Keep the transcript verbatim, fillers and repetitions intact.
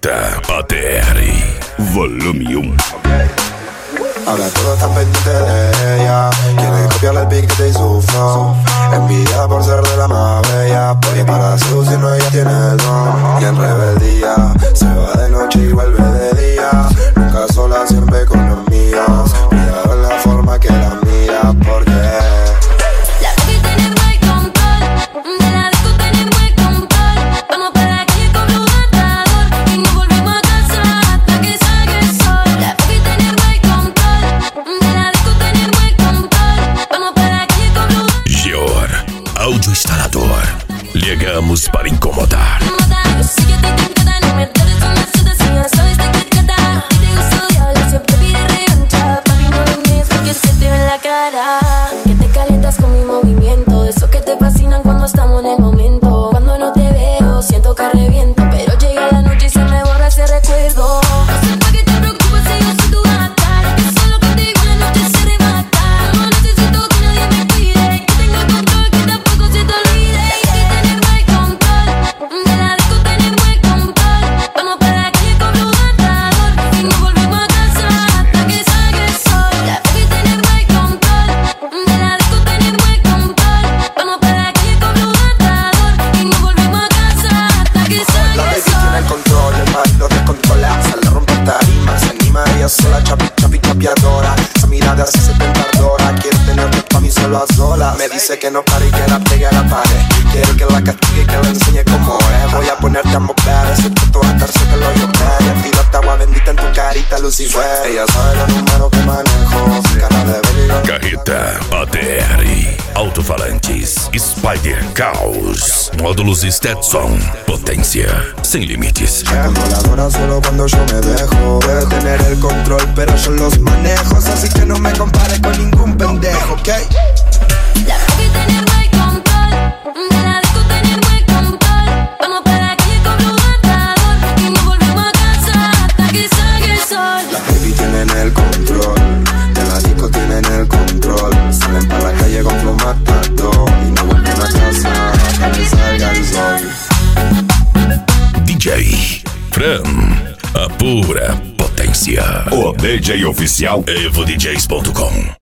Cajita A T R Volume um. Ahora todo está pendiente de ella. Quiere copiarle el piquete y su flow. Envidia por ser de la más bella, porque para seducirnos ella tiene el don. Y en rebeldía se va de noche y vuelve de día. Nunca sola, siempre con amigas. Cuidado en la forma que la mira, porque Audioinstalador. Ligamos para incomodar. Que te calientas con mi movimiento, de esos que te fascinan cuando estamos en el momento. Cuando no te veo, siento que reviento, pero llega la noche y se me borra ese recuerdo. No sé por qué te preocupas si yo soy tu gata. Que solo contigo la noche se arrebata. No necesito que nadie me cuide, que tengo el control, que tampoco se te olvide. Y tenemos el control, de la disco tenemos el control. Vamos para la calle con un atador y nos volvemos a casa hasta que salga el sol. La baby tenemos el control, de la disco tenemos el control. Vamos para la calle con un atador y nos volvemos a casa hasta que salga el sol. tiene el control, el mal lo descontrola. Se le rompe tarima, se anima ella sola. Chapi, chapi, chapeadora. Esa mirada se hace tentadora. Quiero tenerte pa' mí solo a solas. Me dice que no pare y que la pegue a la pared. Quiero que la castigue y que la enseñe cómo es. Voy a ponerte a mover, ese puto atarse que lo yo ve. Y enfilarte agua bendita en tu carita, Lucifer. Ella sabe los números que manejo. Cara de baby. Cajita A T R Alto-falantes Spider Caos Módulos Stetson. Potência sem limites. Controladora solo cuando yo me dejo. Debe tener el control, pero yo los manejo. Así que no me compares con ningún pendejo, ¿ok? La baby tenemos el control, de la disco tenemos el control. Vamos para la calle con un atador y nos volvemos a casa hasta que salga el sol. Las baby tienen el control, de la disco tienen el control. Salen para la calle con flow matador y no vuelven a casa hasta que salga el sol. D J Fran, a pura potência. O D J oficial evo d js ponto com.